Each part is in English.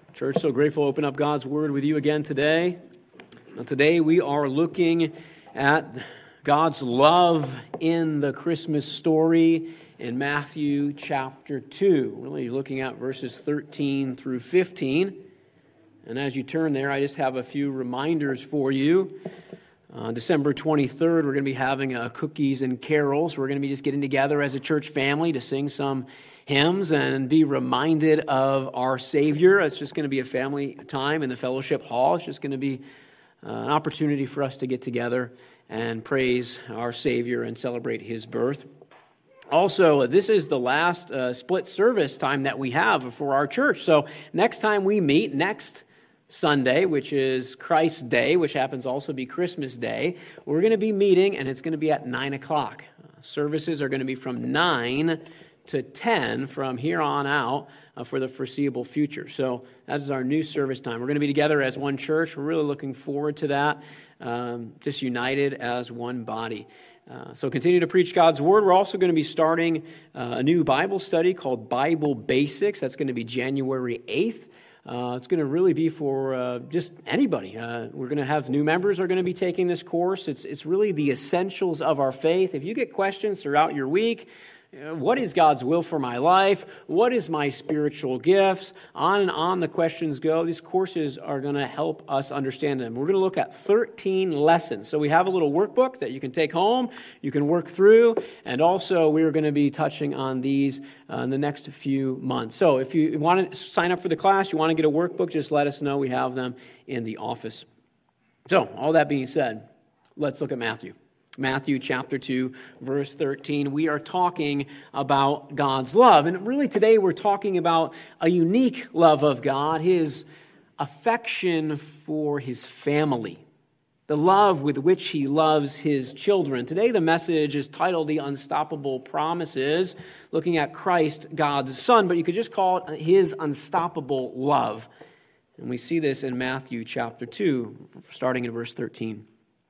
Church, so grateful to open up God's Word with you again today. Now, today we are looking at God's love in the Christmas story in Matthew chapter 2. We're really looking at verses 13 through 15. And as you turn there, I just have a few reminders for you. December 23rd, we're going to be having cookies and carols. We're going to be just getting together as a church family to sing some hymns and be reminded of our Savior. It's just going to be a family time in the fellowship hall. It's just going to be an opportunity for us to get together and praise our Savior and celebrate His birth. Also, this is the last split service time that we have for our church. So next time we meet, next Sunday, which is Christ's Day, which happens also to be Christmas Day, we're going to be meeting, and it's going to be at 9 o'clock. Services are going to be from 9 to 10 from here on out for the foreseeable future. So that is our new service time. We're going to be together as one church. We're really looking forward to that, just united as one body. So continue to preach God's Word. We're also going to be starting a new Bible study called Bible Basics. That's going to be January 8th. It's going to really be for just anybody. We're going to have new members who are going to be taking this course. It's really the essentials of our faith. If you get questions throughout your week, what is God's will for my life? What is my spiritual gifts? On and on the questions go. These courses are going to help us understand them. We're going to look at 13 lessons. So we have a little workbook that you can take home, you can work through, and also we're going to be touching on these in the next few months. So if you want to sign up for the class, you want to get a workbook, just let us know. We have them in the office. So all that being said, let's look at Matthew. Matthew chapter 2, verse 13, we are talking about God's love. And really today we're talking about a unique love of God, His affection for His family, the love with which He loves His children. Today the message is titled The Unstoppable Promises, looking at Christ, God's Son, but you could just call it His unstoppable love. And we see this in Matthew chapter 2, starting in verse 13.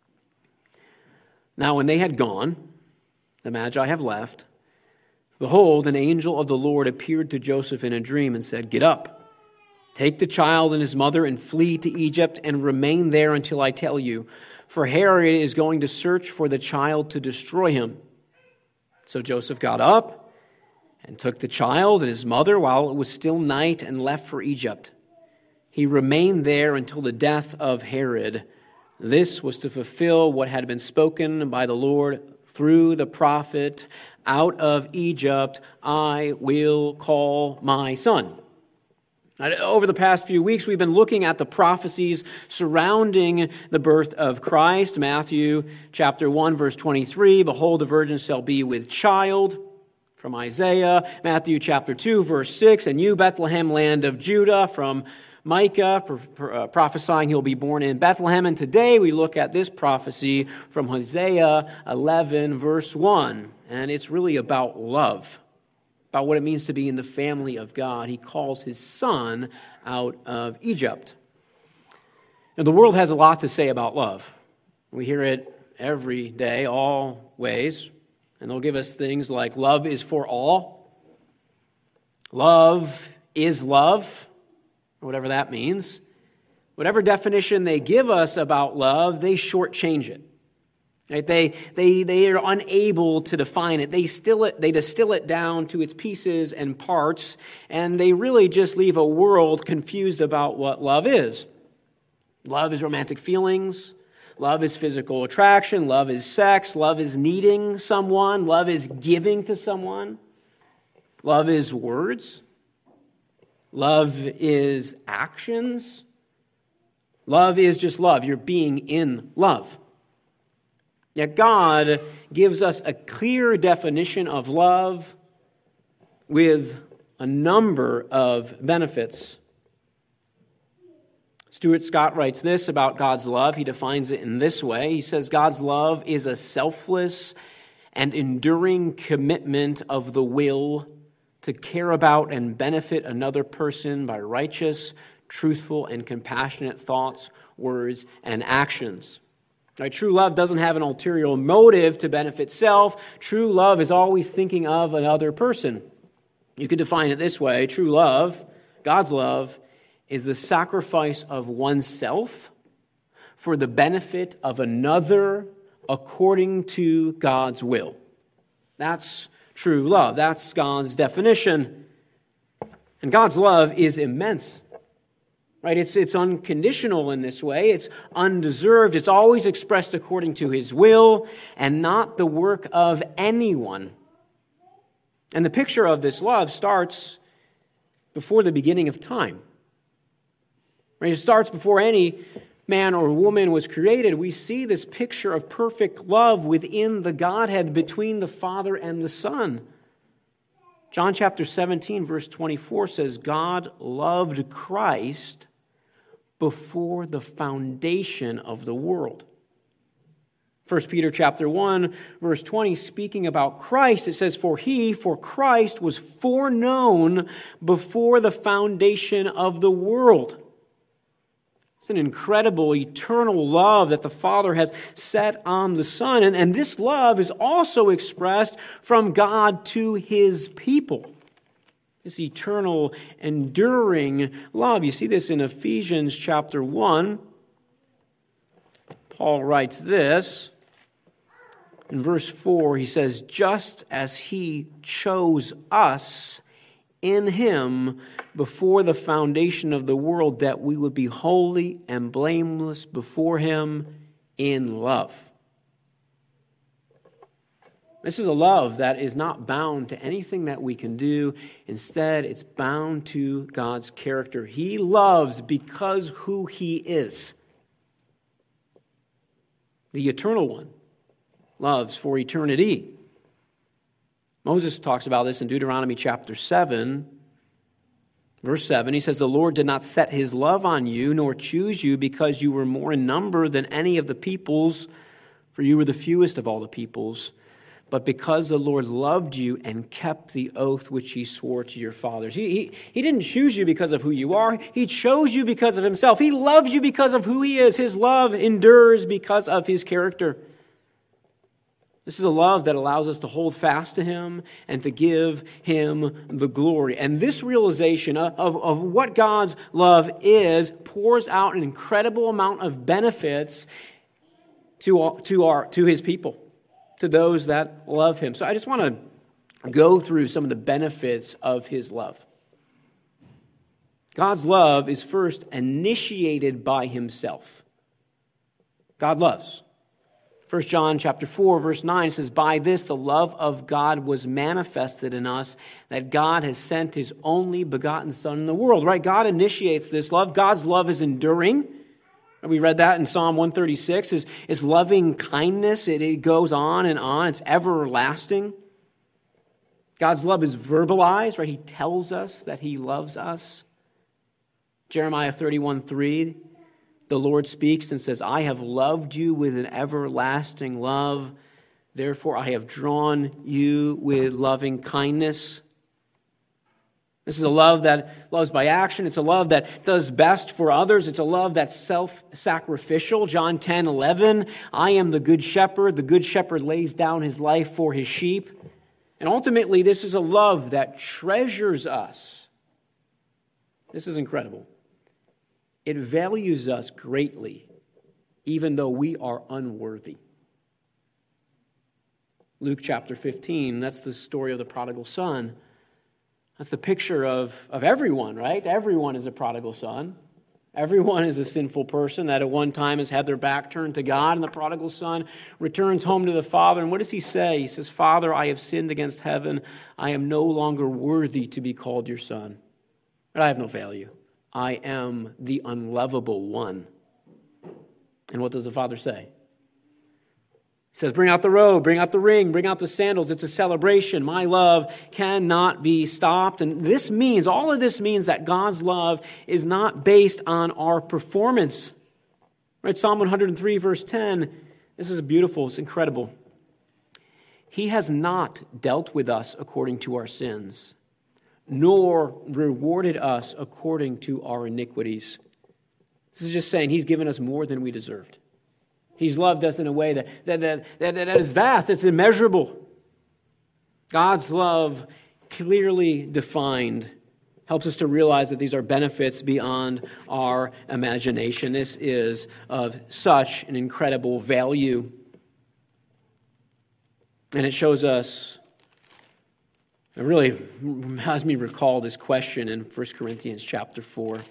Now when they had gone, the Magi have left, behold, an angel of the Lord appeared to Joseph in a dream and said, "Get up, take the child and his mother and flee to Egypt and remain there until I tell you, for Herod is going to search for the child to destroy him." So Joseph got up and took the child and his mother while it was still night and left for Egypt. He remained there until the death of Herod. This was to fulfill what had been spoken by the Lord through the prophet, "Out of Egypt I will call my son." Over the past few weeks, we've been looking at the prophecies surrounding the birth of Christ. Matthew chapter 1, verse 23, "Behold, the virgin shall be with child," from Isaiah. Matthew chapter 2, verse 6, "And you, Bethlehem, land of Judah," from Micah, prophesying he'll be born in Bethlehem. And today we look at this prophecy from Hosea 11, verse 1. And it's really about love, about what it means to be in the family of God. He calls His Son out of Egypt. Now, the world has a lot to say about love. We hear it every day, always. And they'll give us things like love is for all. Love is love. Whatever that means. Whatever definition they give us about love, they shortchange it. Right? They are unable to define it. They distill it down to its pieces and parts, and they really just leave a world confused about what love is. Love is romantic feelings. Love is physical attraction. Love is sex. Love is needing someone. Love is giving to someone. Love is words. Love is actions. Love is just love. You're being in love. Yet God gives us a clear definition of love with a number of benefits. Stuart Scott writes this about God's love. He defines it in this way. He says, God's love is a selfless and enduring commitment of the will to care about and benefit another person by righteous, truthful, and compassionate thoughts, words, and actions. Right? True love doesn't have an ulterior motive to benefit self. True love is always thinking of another person. You could define it this way. True love, God's love, is the sacrifice of oneself for the benefit of another according to God's will. That's true love. That's God's definition. And God's love is immense. Right? It's unconditional in this way. It's undeserved. It's always expressed according to his will and not the work of anyone. And the picture of this love starts before the beginning of time. Right? It starts before any man or woman was created. We see this picture of perfect love within the Godhead between the Father and the Son. John chapter 17, verse 24 says, God loved Christ before the foundation of the world. 1 Peter chapter 1, verse 20, speaking about Christ, it says, for Christ was foreknown before the foundation of the world. It's an incredible, eternal love that the Father has set on the Son. And this love is also expressed from God to his people. This eternal, enduring love. You see this in Ephesians chapter 1. Paul writes this. In verse 4, he says, just as he chose us in him before the foundation of the world, that we would be holy and blameless before him in love. This is a love that is not bound to anything that we can do. Instead, it's bound to God's character. He loves because who he is. The eternal one loves for eternity. Moses talks about this in Deuteronomy chapter 7, verse 7. He says, the Lord did not set his love on you, nor choose you because you were more in number than any of the peoples, for you were the fewest of all the peoples, but because the Lord loved you and kept the oath which he swore to your fathers. He didn't choose you because of who you are. He chose you because of himself. He loves you because of who he is. His love endures because of his character. This is a love that allows us to hold fast to him and to give him the glory. And this realization of what God's love is pours out an incredible amount of benefits to his people, to those that love him. So I just want to go through some of the benefits of his love. God's love is first initiated by himself. God loves. 1 John chapter 4, verse 9 says, by this the love of God was manifested in us, that God has sent his only begotten Son in the world. Right? God initiates this love. God's love is enduring. We read that in Psalm 136. His loving kindness, it goes on and on. It's everlasting. God's love is verbalized, right? He tells us that he loves us. Jeremiah 31:3. The Lord speaks and says, I have loved you with an everlasting love. Therefore, I have drawn you with loving kindness. This is a love that loves by action. It's a love that does best for others. It's a love that's self-sacrificial. John 10:11, I am the good shepherd. The good shepherd lays down his life for his sheep. And ultimately, this is a love that treasures us. This is incredible. It values us greatly, even though we are unworthy. Luke chapter 15, that's the story of the prodigal son. That's the picture of everyone, right? Everyone is a prodigal son. Everyone is a sinful person that at one time has had their back turned to God, and the prodigal son returns home to the father. And what does he say? He says, Father, I have sinned against heaven. I am no longer worthy to be called your son. But I have no value. I am the unlovable one. And what does the father say? He says, bring out the robe, bring out the ring, bring out the sandals. It's a celebration. My love cannot be stopped. And all of this means that God's love is not based on our performance. Right? Psalm 103, verse 10. This is beautiful. It's incredible. He has not dealt with us according to our sins, nor rewarded us according to our iniquities. This is just saying he's given us more than we deserved. He's loved us in a way that is vast. It's immeasurable. God's love, clearly defined, Helps us to realize that these are benefits beyond our imagination. This is of such an incredible value. And it shows us, it really has me recall this question in 1 Corinthians chapter 4.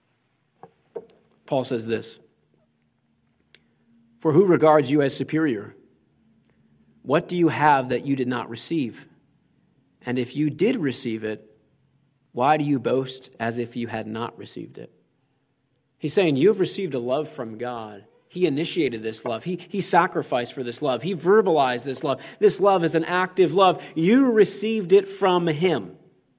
Paul says this, "For who regards you as superior? What do you have that you did not receive? And if you did receive it, why do you boast as if you had not received it?" He's saying you've received a love from God. He initiated this love. He sacrificed for this love. He verbalized this love. This love is an active love. You received it from Him.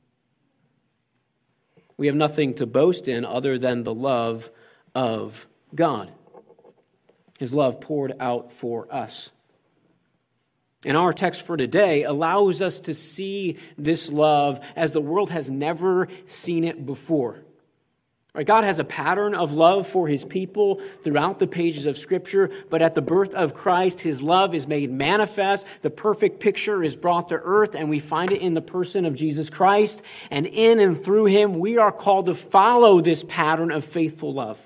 We have nothing to boast in other than the love of God. His love poured out for us. And our text for today allows us to see this love as the world has never seen it before. Right? God has a pattern of love for His people throughout the pages of Scripture, but at the birth of Christ, His love is made manifest. The perfect picture is brought to earth, and we find it in the person of Jesus Christ. And in and through Him, we are called to follow this pattern of faithful love.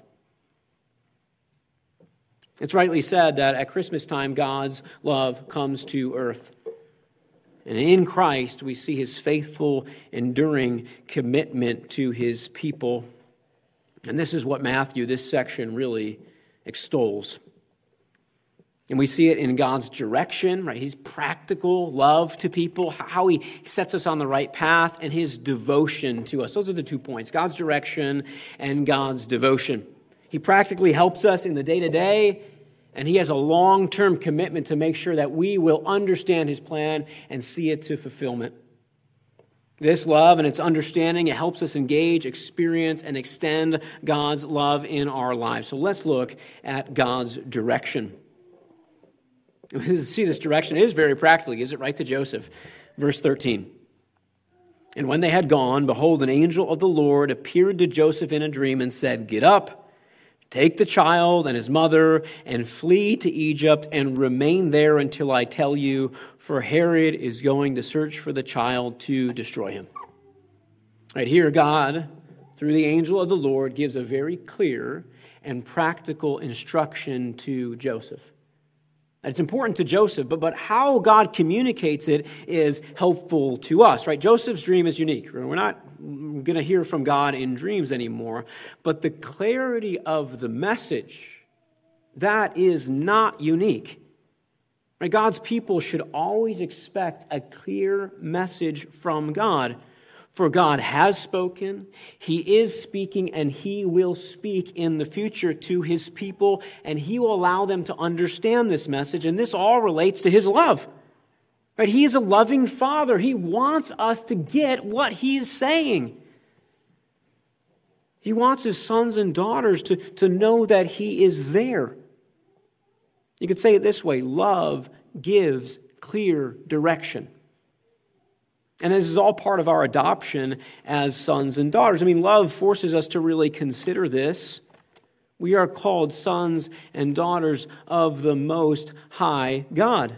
It's rightly said that at Christmas time, God's love comes to earth. And in Christ, we see His faithful, enduring commitment to His people. And this is what Matthew, this section, really extols. And we see it in God's direction, right? His practical love to people, how He sets us on the right path, and His devotion to us. Those are the 2 points, God's direction and God's devotion. He practically helps us in the day-to-day, and He has a long-term commitment to make sure that we will understand His plan and see it to fulfillment. This love and its understanding, it helps us engage, experience, and extend God's love in our lives. So let's look at God's direction. See, this direction is very practical. He gives it right to Joseph. Verse 13. "And when they had gone, behold, an angel of the Lord appeared to Joseph in a dream and said, 'Get up, take the child and his mother and flee to Egypt and remain there until I tell you, for Herod is going to search for the child to destroy him.'" Right here, God, through the angel of the Lord, gives a very clear and practical instruction to Joseph. It's important to Joseph, but how God communicates it is helpful to us, right? Joseph's dream is unique. We're not going to hear from God in dreams anymore, but the clarity of the message, that is not unique. Right? God's people should always expect a clear message from God. For God has spoken, He is speaking, and He will speak in the future to His people, and He will allow them to understand this message, and this all relates to His love. Right? He is a loving Father. He wants us to get what He's saying. He wants His sons and daughters to know that He is there. You could say it this way: love gives clear direction. And this is all part of our adoption as sons and daughters. I mean, love forces us to really consider this. We are called sons and daughters of the Most High God.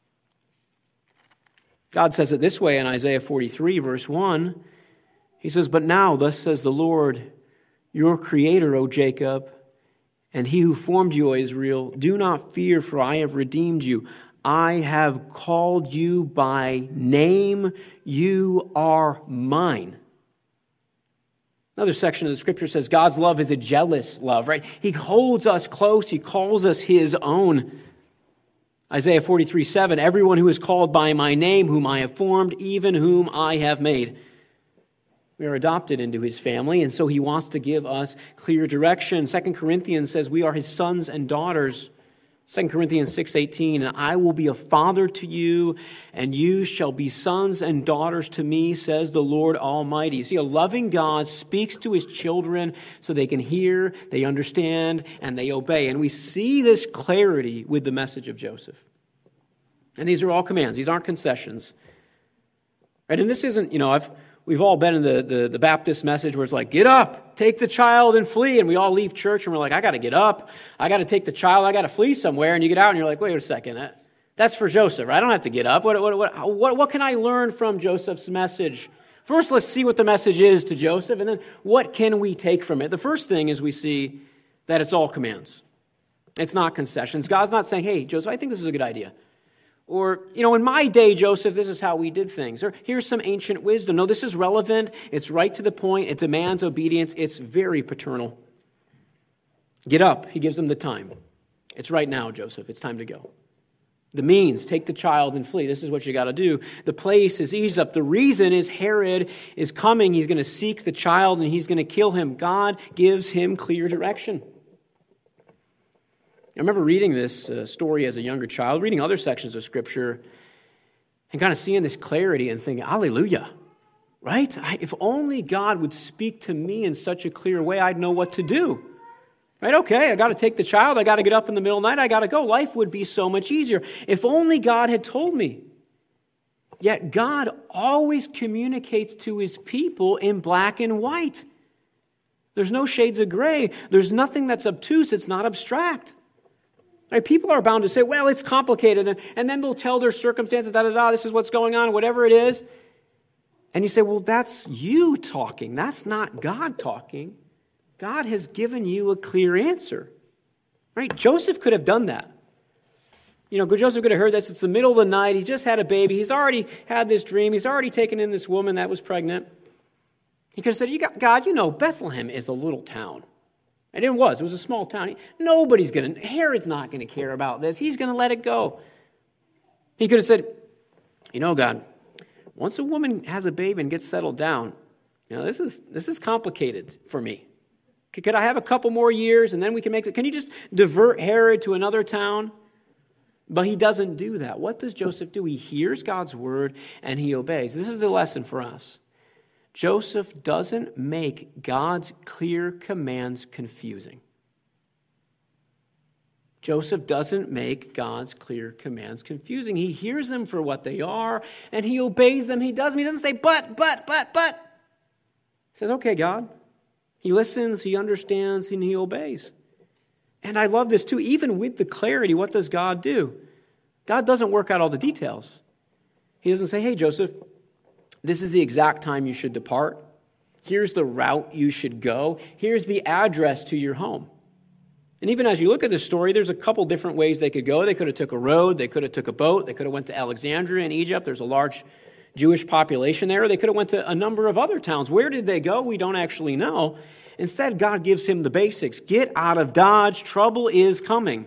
God says it this way in Isaiah 43, verse 1. He says, "But now, thus says the Lord, your Creator, O Jacob, and He who formed you, O Israel, do not fear, for I have redeemed you. I have called you by name. You are mine." Another section of the Scripture says God's love is a jealous love, right? He holds us close. He calls us His own. Isaiah 43:7, "Everyone who is called by my name, whom I have formed, even whom I have made." We are adopted into His family, and so He wants to give us clear direction. 2 Corinthians says we are His sons and daughters. 2 Corinthians 6:18, "And I will be a father to you, and you shall be sons and daughters to me, says the Lord Almighty." You see, a loving God speaks to His children so they can hear, they understand, and they obey. And we see this clarity with the message of Joseph. And these are all commands. These aren't concessions. Right? And this isn't, we've all been in the Baptist message where it's like, get up, take the child and flee. And we all leave church and we're like, I got to get up. I got to take the child. I got to flee somewhere. And you get out and you're like, wait a second. That's for Joseph. Right? I don't have to get up. What can I learn from Joseph's message First, let's see what the message is to Joseph, and then what can we take from it? The first thing is we see that it's all commands. It's not concessions. God's not saying, hey, Joseph, I think this is a good idea. Or, in my day, Joseph, this is how we did things. Or here's some ancient wisdom. No, this is relevant. It's right to the point. It demands obedience. It's very paternal. Get up. He gives them the time. It's right now, Joseph. It's time to go. The means, take the child and flee. This is what you got to do. The place is Egypt. The reason is Herod is coming. He's going to seek the child and he's going to kill him. God gives him clear direction. I remember reading this story as a younger child, reading other sections of Scripture, and kind of seeing this clarity and thinking, hallelujah, right? If only God would speak to me in such a clear way, I'd know what to do. Right? Okay, I got to take the child. I got to get up in the middle of the night. I got to go. Life would be so much easier. If only God had told me. Yet God always communicates to his people in black and white. There's no shades of gray. There's nothing that's obtuse. It's not abstract. Right? People are bound to say, well, it's complicated. And then they'll tell their circumstances, this is what's going on, whatever it is. And you say, well, that's you talking. That's not God talking. God has given you a clear answer. Right? Joseph could have done that. Joseph could have heard this. It's the middle of the night. He just had a baby. He's already had this dream. He's already taken in this woman that was pregnant. He could have said, God, Bethlehem is a little town. And it was a small town. Herod's not going to care about this. He's going to let it go. He could have said, God, once a woman has a baby and gets settled down, this is complicated for me. Could I have a couple more years and then we can make it? Can you just divert Herod to another town? But he doesn't do that. What does Joseph do? He hears God's word and he obeys. This is the lesson for us. Joseph doesn't make God's clear commands confusing. Joseph doesn't make God's clear commands confusing. He hears them for what they are, and he obeys them. He does them. He doesn't say, but. He says, okay, God. He listens, he understands, and he obeys. And I love this too. Even with the clarity, what does God do? God doesn't work out all the details. He doesn't say, hey, Joseph, this is the exact time you should depart. Here's the route you should go. Here's the address to your home. And even as you look at this story, there's a couple different ways they could go. They could have took a road. They could have took a boat. They could have went to Alexandria in Egypt. There's a large Jewish population there. They could have went to a number of other towns. Where did they go? We don't actually know. Instead, God gives him the basics. Get out of Dodge. Trouble is coming.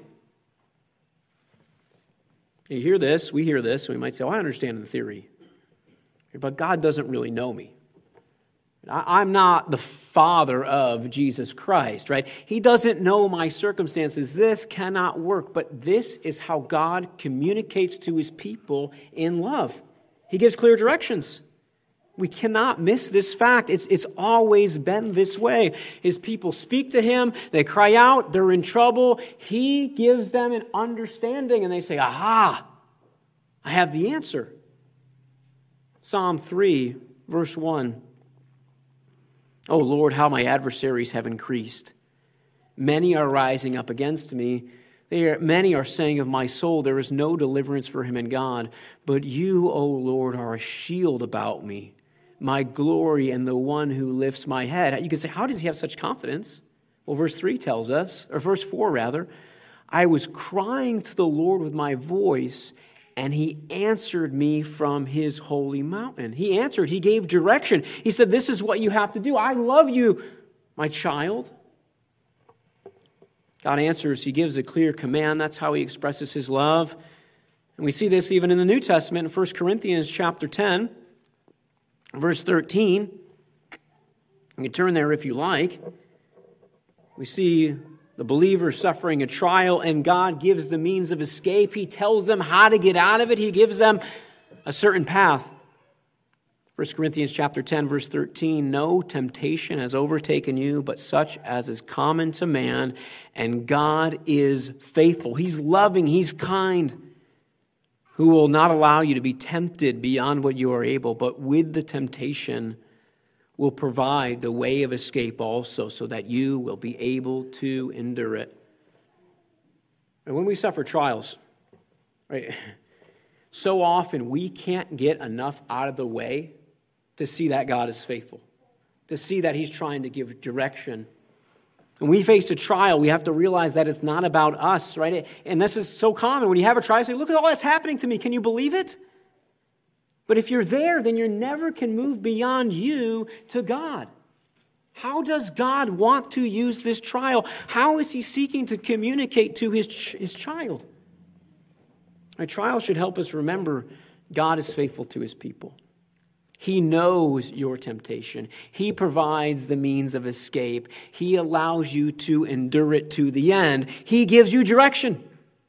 You hear this. We hear this. We might say, I understand the theory. But God doesn't really know me. I'm not the father of Jesus Christ, right? He doesn't know my circumstances. This cannot work. But this is how God communicates to his people in love. He gives clear directions. We cannot miss this fact. It's always been this way. His people speak to him. They cry out. They're in trouble. He gives them an understanding, and they say, aha, I have the answer. Psalm 3, verse 1. O Lord, how my adversaries have increased. Many are rising up against me. Many are saying of my soul, there is no deliverance for him in God. But you, O Lord, are a shield about me, my glory and the one who lifts my head. You can say, how does he have such confidence? Well, verse 3 tells us, or verse 4 rather, I was crying to the Lord with my voice, and he answered me from his holy mountain. He answered. He gave direction. He said, this is what you have to do. I love you, my child. God answers. He gives a clear command. That's how he expresses his love. And we see this even in the New Testament in 1 Corinthians chapter 10, verse 13. You can turn there if you like. We see the believer suffering a trial, and God gives the means of escape. He tells them how to get out of it. He gives them a certain path. 1 Corinthians chapter 10, verse 13, no temptation has overtaken you, but such as is common to man, and God is faithful. He's loving, he's kind, who will not allow you to be tempted beyond what you are able, but with the temptation will provide the way of escape also, so that you will be able to endure it. And when we suffer trials, right, so often we can't get enough out of the way to see that God is faithful, to see that he's trying to give direction. When we face a trial, we have to realize that it's not about us, right? And this is so common. When you have a trial, you say, look at all that's happening to me. Can you believe it? But if you're there, then you never can move beyond you to God. How does God want to use this trial? How is he seeking to communicate to his child? A trial should help us remember God is faithful to his people. He knows your temptation. He provides the means of escape. He allows you to endure it to the end. He gives you direction.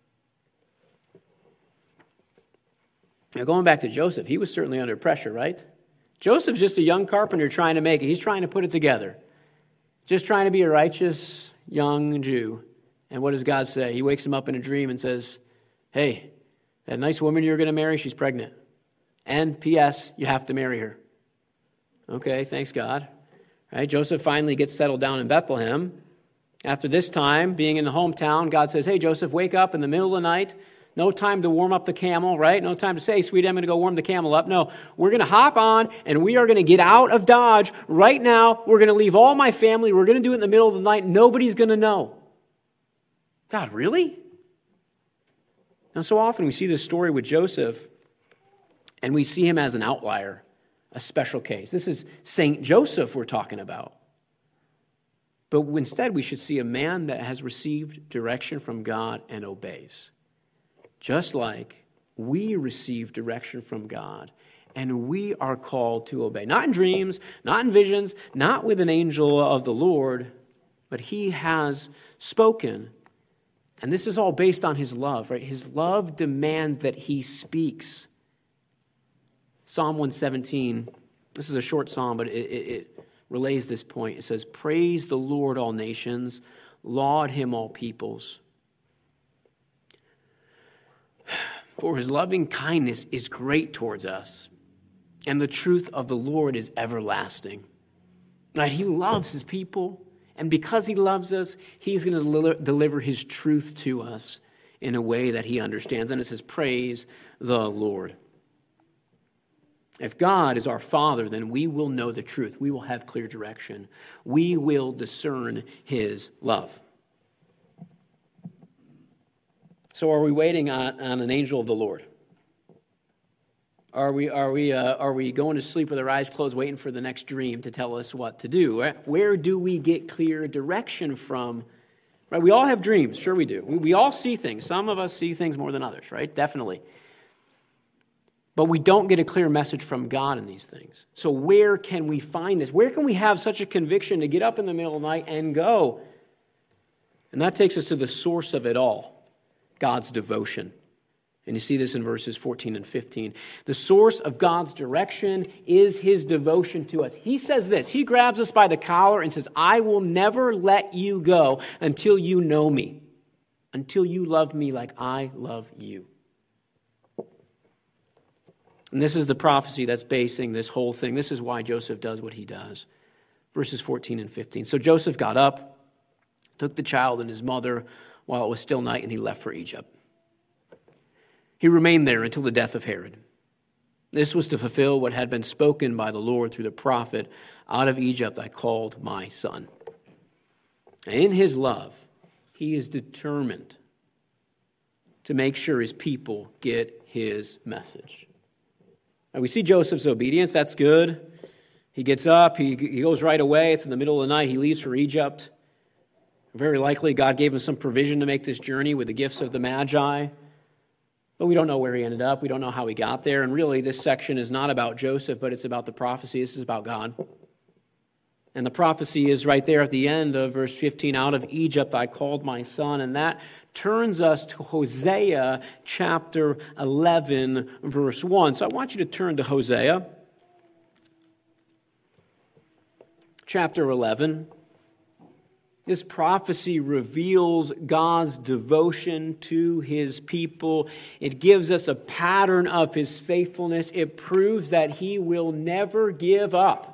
Now, going back to Joseph, he was certainly under pressure, right? Joseph's just a young carpenter trying to make it. He's trying to put it together. Just trying to be a righteous young Jew. And what does God say? He wakes him up in a dream and says, hey, that nice woman you're going to marry, she's pregnant. And P.S., you have to marry her. Okay, thanks God. Right? Joseph finally gets settled down in Bethlehem. After this time, being in the hometown, God says, hey, Joseph, wake up in the middle of the night. No time to warm up the camel, right? No time to say, sweetie, I'm going to go warm the camel up. No, we're going to hop on and we are going to get out of Dodge right now. We're going to leave all my family. We're going to do it in the middle of the night. Nobody's going to know. God, really? Now, so often we see this story with Joseph and we see him as an outlier, a special case. This is Saint Joseph we're talking about. But instead, we should see a man that has received direction from God and obeys. Just like we receive direction from God and we are called to obey. Not in dreams, not in visions, not with an angel of the Lord, but he has spoken. And this is all based on his love, right? His love demands that he speaks. Psalm 117, this is a short psalm, but it relays this point. It says, praise the Lord, all nations, laud him, all peoples. For his loving kindness is great towards us, and the truth of the Lord is everlasting. Right? He loves his people, and because he loves us, he's going to deliver his truth to us in a way that he understands. And it says, praise the Lord. If God is our Father, then we will know the truth. We will have clear direction. We will discern his love. So are we waiting on an angel of the Lord? Are we going to sleep with our eyes closed, waiting for the next dream to tell us what to do? Where do we get clear direction from? Right? We all have dreams. Sure we do. We all see things. Some of us see things more than others, right? Definitely. But we don't get a clear message from God in these things. So where can we find this? Where can we have such a conviction to get up in the middle of the night and go? And that takes us to the source of it all, God's devotion. And you see this in verses 14 and 15. The source of God's direction is his devotion to us. He says this. He grabs us by the collar and says, I will never let you go until you know me, until you love me like I love you. And this is the prophecy that's basing this whole thing. This is why Joseph does what he does. Verses 14 and 15. So Joseph got up, took the child and his mother while it was still night, and he left for Egypt. He remained there until the death of Herod. This was to fulfill what had been spoken by the Lord through the prophet, out of Egypt I called my son. And in his love, he is determined to make sure his people get his message. Now, we see Joseph's obedience. That's good. He gets up. He goes right away. It's in the middle of the night. He leaves for Egypt. Very likely, God gave him some provision to make this journey with the gifts of the Magi. But we don't know where he ended up. We don't know how he got there. And really, this section is not about Joseph, but it's about the prophecy. This is about God. And the prophecy is right there at the end of verse 15. Out of Egypt I called my son. And that turns us to Hosea chapter 11, verse 1. So I want you to turn to Hosea chapter 11. This prophecy reveals God's devotion to his people. It gives us a pattern of his faithfulness. It proves that he will never give up.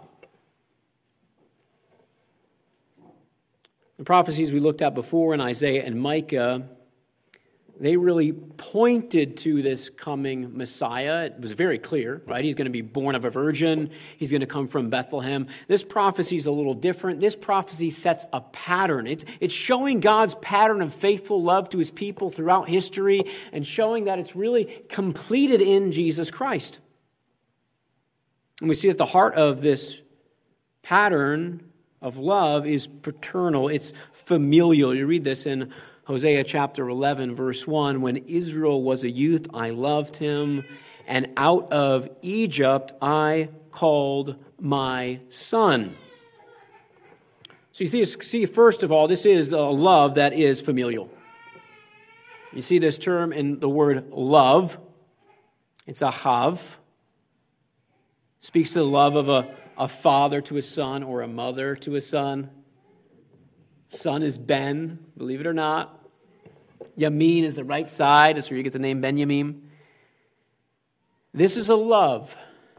The prophecies we looked at before in Isaiah and Micah they really pointed to this coming Messiah. It was very clear, right? He's going to be born of a virgin. He's going to come from Bethlehem. This prophecy is a little different. This prophecy sets a pattern. It's showing God's pattern of faithful love to his people throughout history and showing that it's really completed in Jesus Christ. And we see that the heart of this pattern of love is paternal. It's familial. You read this in Hosea chapter 11, verse 1, when Israel was a youth, I loved him, and out of Egypt I called my son. So you see, first of all, this is a love that is familial. You see this term in the word love. It's ahav. Speaks to the love of a father to a son or a mother to a son. Son is Ben, believe it or not. Yamin is the right side. That's where you get the name Benjamin. This is a love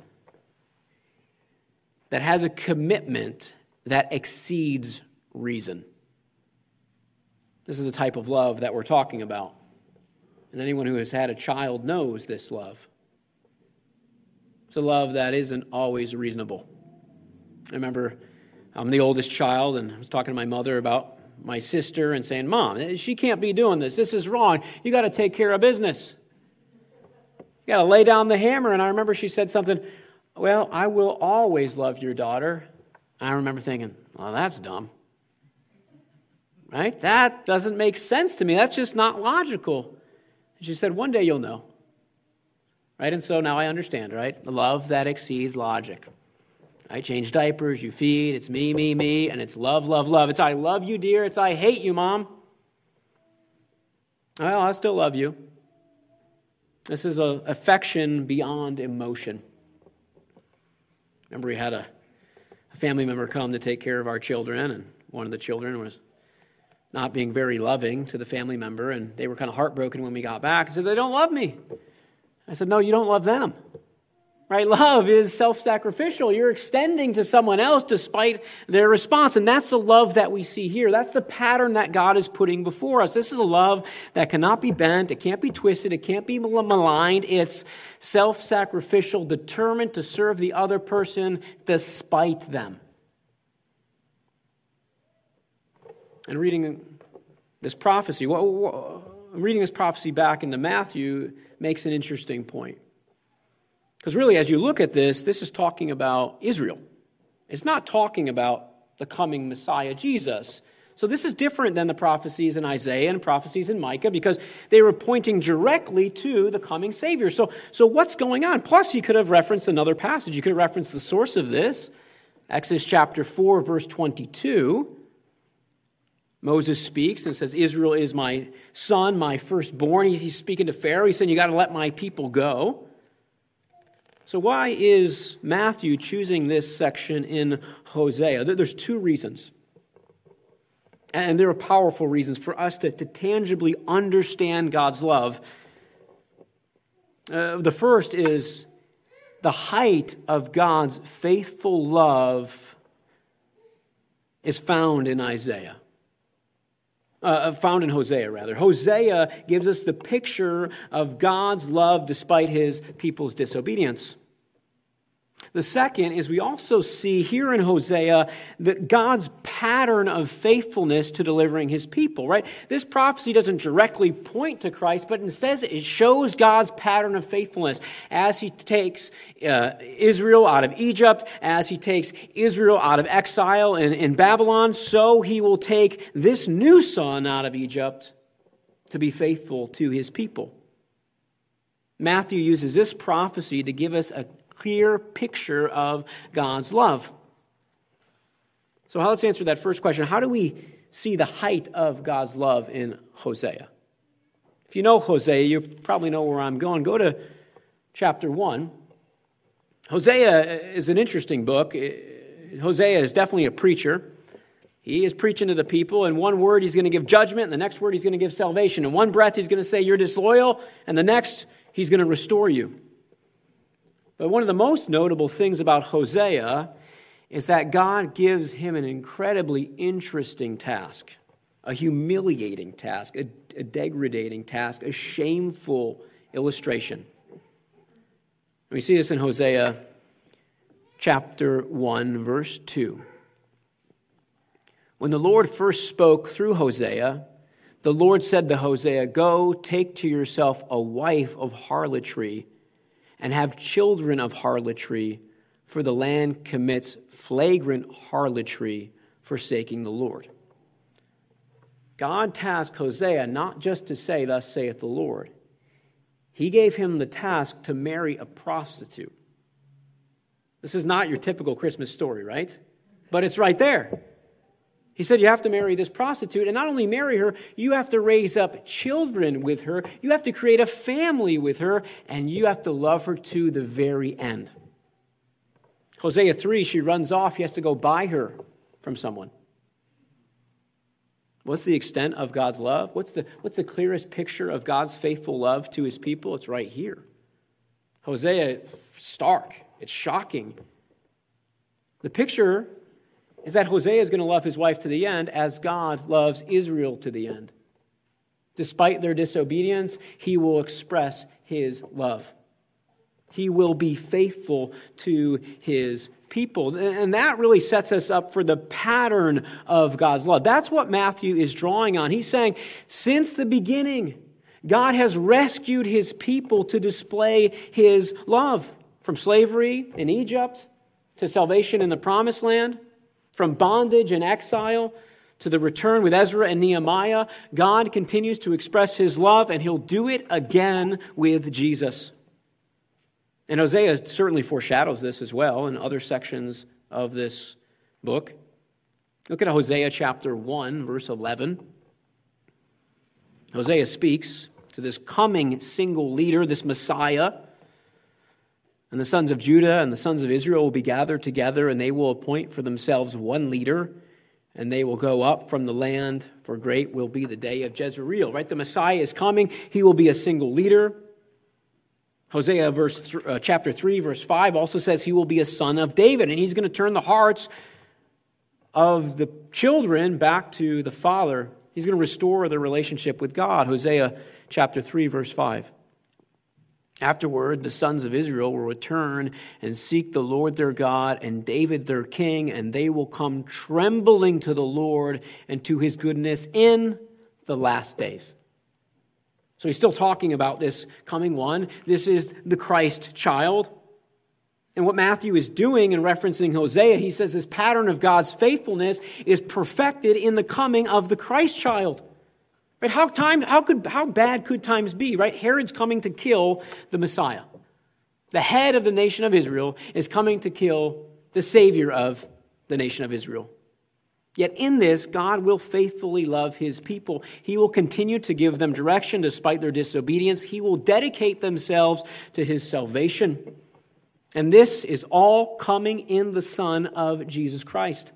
that has a commitment that exceeds reason. This is the type of love that we're talking about. And anyone who has had a child knows this love. It's a love that isn't always reasonable. I remember I'm the oldest child, and I was talking to my mother about my sister and saying, Mom, she can't be doing this. This is wrong. You got to take care of business. You got to lay down the hammer. And I remember she said something, well, I will always love your daughter. I remember thinking, well, that's dumb. Right? That doesn't make sense to me. That's just not logical. And she said, one day you'll know. Right? And so now I understand, right? The love that exceeds logic. I change diapers, you feed, it's me, and it's love, love, love. It's I love you, dear. It's I hate you, Mom. Well, I still love you. This is an affection beyond emotion. Remember we had a family member come to take care of our children, and one of the children was not being very loving to the family member, and they were kind of heartbroken when we got back. I said, they don't love me. I said, no, you don't love them. Right? Love is self-sacrificial. You're extending to someone else despite their response. And that's the love that we see here. That's the pattern that God is putting before us. This is a love that cannot be bent. It can't be twisted. It can't be maligned. It's self-sacrificial, determined to serve the other person despite them. And reading this prophecy back into Matthew makes an interesting point. Because really, as you look at this is talking about Israel. It's not talking about the coming Messiah, Jesus. So this is different than the prophecies in Isaiah and prophecies in Micah because they were pointing directly to the coming Savior. So what's going on? Plus, you could have referenced another passage. You could have referenced the source of this. Exodus chapter 4, verse 22. Moses speaks and says, Israel is my son, my firstborn. He's speaking to Pharaoh. He's saying, you got to let my people go. So why is Matthew choosing this section in Hosea? There's two reasons. And there are powerful reasons for us to tangibly understand God's love. The first is the height of God's faithful love is found in Isaiah. Found in Hosea, rather. Hosea gives us the picture of God's love despite his people's disobedience. The second is we also see here in Hosea that God's pattern of faithfulness to delivering his people, right? This prophecy doesn't directly point to Christ, but instead it shows God's pattern of faithfulness as he takes Israel out of Egypt, as he takes Israel out of exile in Babylon, so he will take this new son out of Egypt to be faithful to his people. Matthew uses this prophecy to give us a clear picture of God's love. So let's answer that first question. How do we see the height of God's love in Hosea? If you know Hosea, you probably know where I'm going. Go to chapter 1. Hosea is an interesting book. Hosea is definitely a preacher. He is preaching to the people. In one word, he's going to give judgment. In the next word, he's going to give salvation. In one breath, he's going to say, you're disloyal. And the next, he's going to restore you. But one of the most notable things about Hosea is that God gives him an incredibly interesting task. a humiliating task, a degrading task, a shameful illustration. We see this in Hosea chapter 1, verse 2. When the Lord first spoke through Hosea, the Lord said to Hosea, "Go, take to yourself a wife of harlotry and have children of harlotry, for the land commits flagrant harlotry, forsaking the Lord." God tasked Hosea not just to say, "Thus saith the Lord." He gave him the task to marry a prostitute. This is not your typical Christmas story, right? But it's right there. He said you have to marry this prostitute, and not only marry her, you have to raise up children with her, you have to create a family with her, and you have to love her to the very end. Hosea 3, she runs off, he has to go buy her from someone. What's the extent of God's love? What's the clearest picture of God's faithful love to his people? It's right here. Hosea, stark. It's shocking. The picture is that Hosea is going to love his wife to the end as God loves Israel to the end. Despite their disobedience, he will express his love. He will be faithful to his people. And that really sets us up for the pattern of God's love. That's what Matthew is drawing on. He's saying, since the beginning, God has rescued his people to display his love. From slavery in Egypt to salvation in the Promised Land, from bondage and exile to the return with Ezra and Nehemiah, God continues to express his love, and he'll do it again with Jesus. And Hosea certainly foreshadows this as well in other sections of this book. Look at Hosea chapter 1, verse 11. Hosea speaks to this coming single leader, this Messiah. And the sons of Judah and the sons of Israel will be gathered together, and they will appoint for themselves one leader, and they will go up from the land, for great will be the day of Jezreel. Right? The Messiah is coming. He will be a single leader. Hosea chapter 3, verse 5 also says he will be a son of David, and he's going to turn the hearts of the children back to the father. He's going to restore their relationship with God. Hosea chapter 3, verse 5. Afterward, the sons of Israel will return and seek the Lord their God and David their king, and they will come trembling to the Lord and to his goodness in the last days. So he's still talking about this coming one. This is the Christ child. And what Matthew is doing in referencing Hosea, he says this pattern of God's faithfulness is perfected in the coming of the Christ child. Right? How bad could times be, right? Herod's coming to kill the Messiah. The head of the nation of Israel is coming to kill the Savior of the nation of Israel. Yet in this, God will faithfully love his people. He will continue to give them direction despite their disobedience. He will dedicate themselves to his salvation. And this is all coming in the Son of Jesus Christ.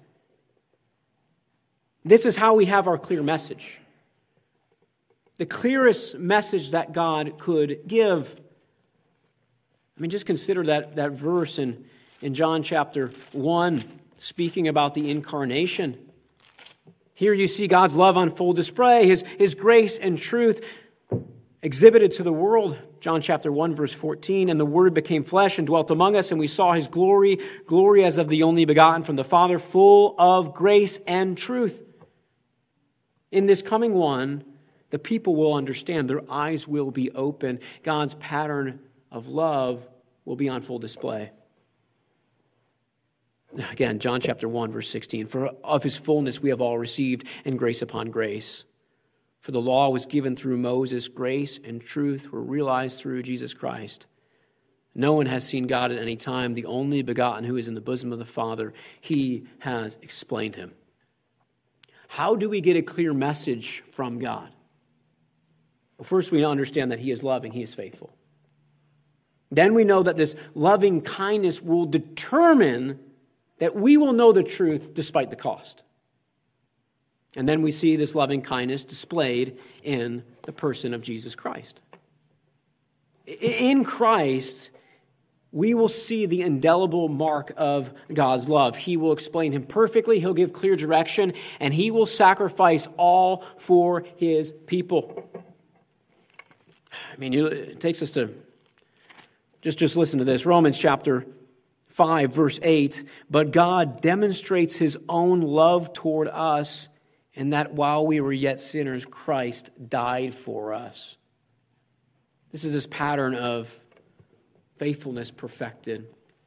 This is how we have our clear message. The clearest message that God could give. I mean, just consider that verse in John chapter 1, speaking about the incarnation. Here you see God's love on full display, his grace and truth exhibited to the world. John chapter 1, verse 14, and the Word became flesh and dwelt among us, and we saw his glory as of the only begotten from the Father, full of grace and truth. In this coming one, the people will understand. Their eyes will be open. God's pattern of love will be on full display. Again, John chapter 1, verse 16. For of his fullness we have all received, and grace upon grace. For the law was given through Moses. Grace and truth were realized through Jesus Christ. No one has seen God at any time. The only begotten who is in the bosom of the Father, he has explained him. How do we get a clear message from God? Well, first, we understand that he is loving, he is faithful. Then we know that this loving kindness will determine that we will know the truth despite the cost. And then we see this loving kindness displayed in the person of Jesus Christ. In Christ, we will see the indelible mark of God's love. He will explain him perfectly, he'll give clear direction, and he will sacrifice all for his people. I mean, it takes us to, just listen to this. Romans chapter 5, verse 8, but God demonstrates his own love toward us in that while we were yet sinners, Christ died for us. This is this pattern of faithfulness perfected.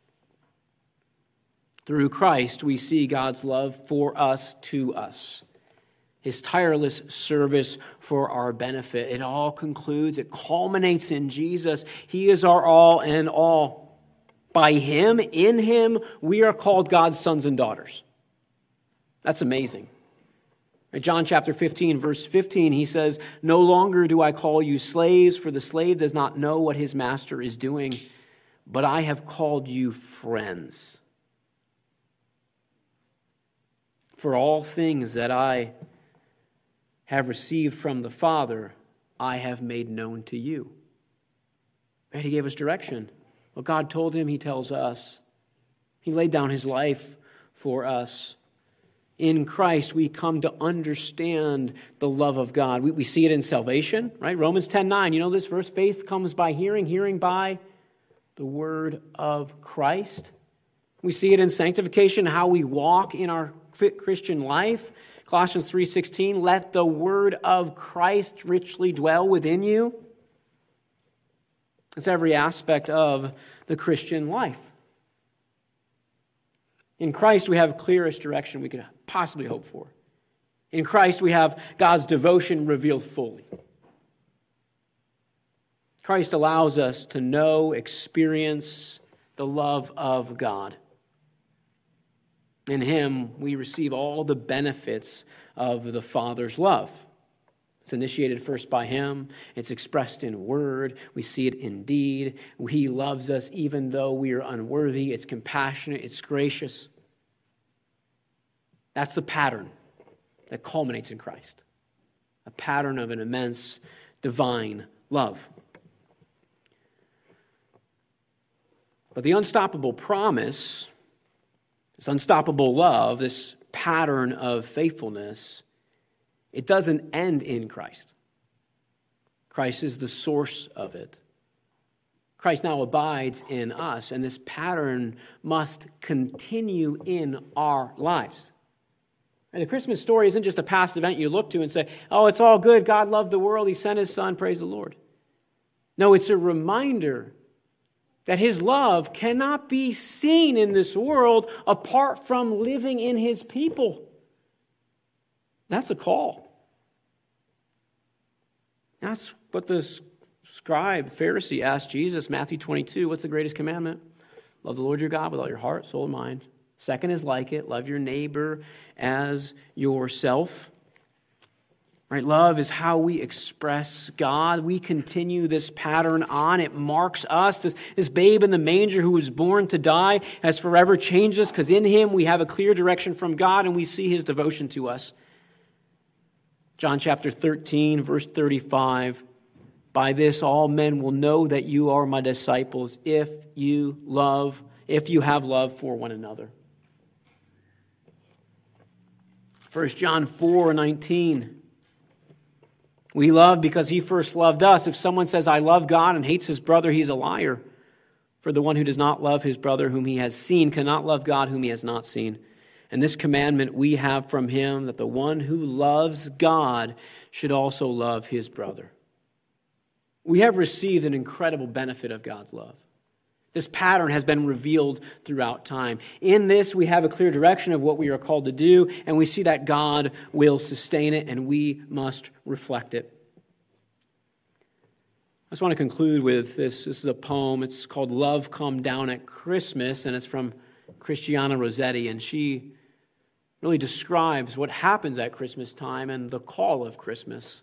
Through Christ, we see God's love for us, to us. His tireless service for our benefit. It all concludes, it culminates in Jesus. He is our all and all. By him, in him, we are called God's sons and daughters. That's amazing. In John chapter 15, verse 15, he says, no longer do I call you slaves, for the slave does not know what his master is doing, but I have called you friends. For all things that I have received from the Father, I have made known to you. And he gave us direction. What God told him, he tells us. He laid down his life for us. In Christ, we come to understand the love of God. We see it in salvation, right? Romans 10:9, you know this verse? Faith comes by hearing, hearing by the word of Christ. We see it in sanctification, how we walk in our Christian life. Colossians 3:16, let the word of Christ richly dwell within you. It's every aspect of the Christian life. In Christ, we have clearest direction we could possibly hope for. In Christ, we have God's devotion revealed fully. Christ allows us to know, experience the love of God. In him, we receive all the benefits of the Father's love. It's initiated first by him. It's expressed in word. We see it in deed. He loves us even though we are unworthy. It's compassionate. It's gracious. That's the pattern that culminates in Christ. A pattern of an immense divine love. But the unstoppable promise, this unstoppable love, this pattern of faithfulness, it doesn't end in Christ. Christ is the source of it. Christ now abides in us, and this pattern must continue in our lives. And the Christmas story isn't just a past event you look to and say, oh, it's all good. God loved the world. He sent his son. Praise the Lord. No, it's a reminder that his love cannot be seen in this world apart from living in his people. That's a call. That's what the scribe, Pharisee asked Jesus, Matthew 22, what's the greatest commandment? Love the Lord your God with all your heart, soul, and mind. Second is like it, love your neighbor as yourself. Right? Love is how we express God. We continue this pattern on. It marks us. This babe in the manger who was born to die has forever changed us because in him we have a clear direction from God and we see his devotion to us. John chapter 13, verse 35. By this all men will know that you are my disciples if you have love for one another. 1 John 4:19. We love because he first loved us. If someone says, I love God and hates his brother, he's a liar. For the one who does not love his brother whom he has seen cannot love God whom he has not seen. And this commandment we have from him, that the one who loves God should also love his brother. We have received an incredible benefit of God's love. This pattern has been revealed throughout time. In this, we have a clear direction of what we are called to do, and we see that God will sustain it, and we must reflect it. I just want to conclude with this. This is a poem. It's called Love Come Down at Christmas, and it's from Christiana Rossetti, and she really describes what happens at Christmas time and the call of Christmas.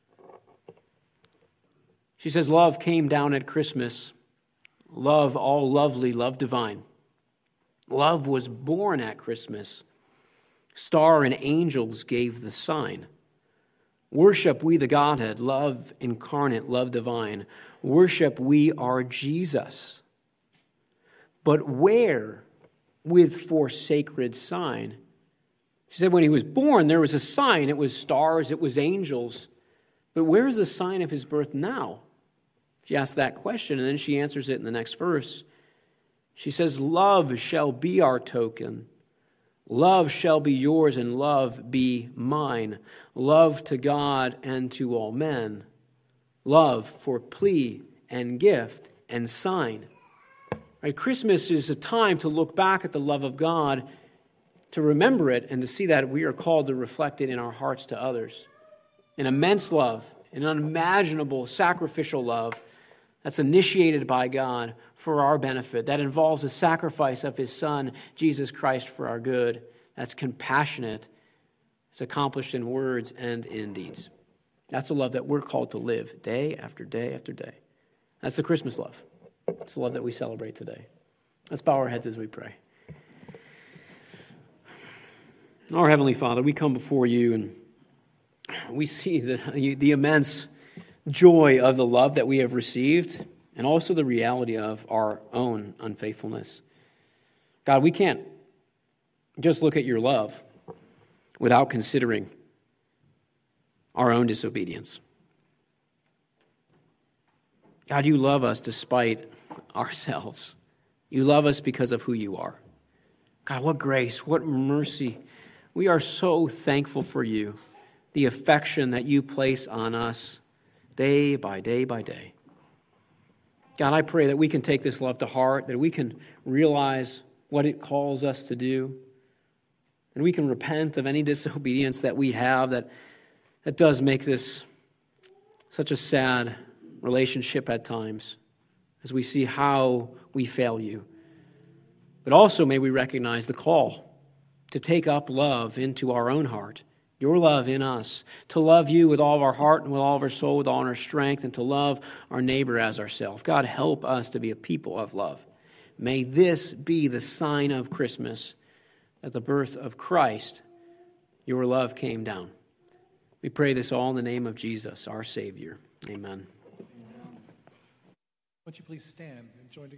She says, love came down at Christmas. Love all lovely, love divine. Love was born at Christmas. Star and angels gave the sign. Worship we the Godhead, love incarnate, love divine. Worship we our Jesus. but where with for sacred sign? She said when he was born, there was a sign. It was stars, it was angels. But where is the sign of his birth now? She asked that question, and then she answers it in the next verse. She says, love shall be our token. Love shall be yours, and love be mine. Love to God and to all men. Love for plea and gift and sign. Right? Christmas is a time to look back at the love of God, to remember it, and to see that we are called to reflect it in our hearts to others. An immense love, an unimaginable sacrificial love that's initiated by God for our benefit, that involves the sacrifice of his Son, Jesus Christ, for our good, that's compassionate, it's accomplished in words and in deeds. That's a love that we're called to live day after day after day. That's the Christmas love. It's the love that we celebrate today. Let's bow our heads as we pray. Our Heavenly Father, we come before you and we see the immense joy of the love that we have received and also the reality of our own unfaithfulness. God, we can't just look at your love without considering our own disobedience. God, you love us despite ourselves. You love us because of who you are. God, what grace, what mercy. We are so thankful for you, the affection that you place on us day by day by day. God, I pray that we can take this love to heart, that we can realize what it calls us to do, and we can repent of any disobedience that we have that does make this such a sad relationship at times as we see how we fail you. But also may we recognize the call to take up love into our own heart, your love in us, to love you with all of our heart and with all of our soul, with all of our strength, and to love our neighbor as ourselves. God, help us to be a people of love. May this be the sign of Christmas, at the birth of Christ, your love came down. We pray this all in the name of Jesus, our Savior. Amen. Would you please stand and join together?